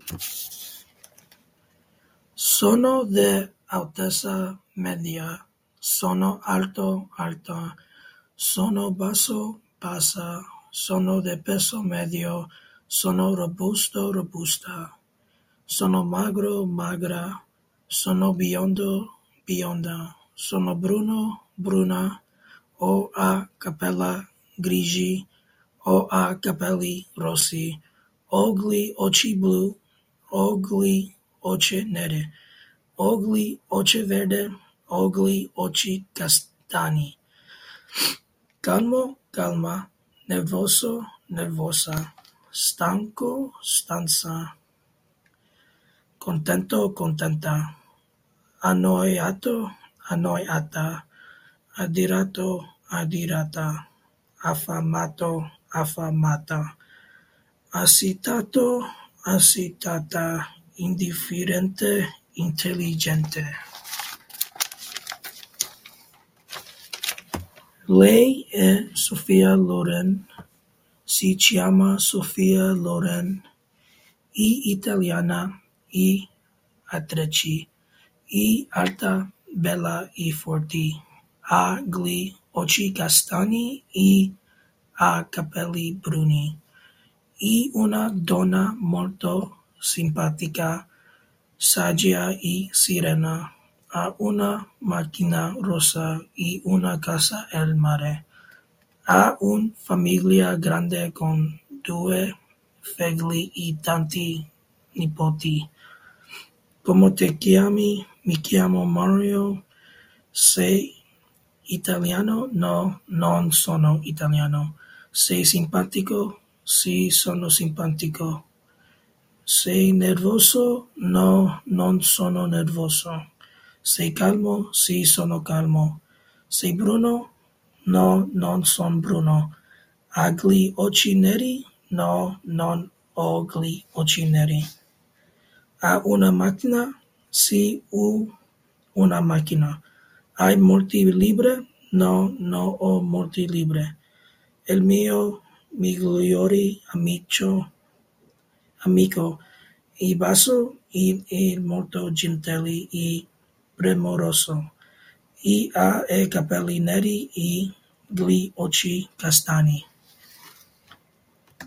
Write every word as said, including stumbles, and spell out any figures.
Sono de alteza media, sono alto, alta, sono basso, bassa, sono de peso medio, sono robusto, robusta, sono magro, magra, sono biondo, bionda, sono bruno, bruna, ho a capella grigi, ho a capelli rossi, ogli occhi blu, ogli occhi nere, ogli occhi verde, ogli occhi castani. Calmo, calma, nervoso, nervosa, stanco, stanza, contento, contenta, annoiato, annoiata, adirato, adirata, affamato, affamata, assitato, assitata, indifferente, intelligente. Lei è Sofia Loren, si chiama Sofia Loren, è italiana, è attrice, è alta, bella e forte, ha gli occhi castani e ha capelli bruni. È una donna molto simpatica, saggia e serena. Ha una macchina rossa e una casa al mare. Ha una famiglia grande con due figli e tanti nipoti. Come ti chiami? Mi chiamo Mario. Sei italiano? No, non sono italiano. Sei simpatico? Sì, sono simpatico. Sei nervoso? No, non sono nervoso. Sei calmo? Sì, sono calmo. Sei bruno? No, non sono bruno. Ha gli occhi neri? No, non ho gli occhi neri. Ha una macchina? Sì, ho una macchina. Hai molti libri? No, no ho molti libri. Il mio migliore amico, amico è basso e è molto gentile e premuroso. E ha i capelli neri e gli occhi castani.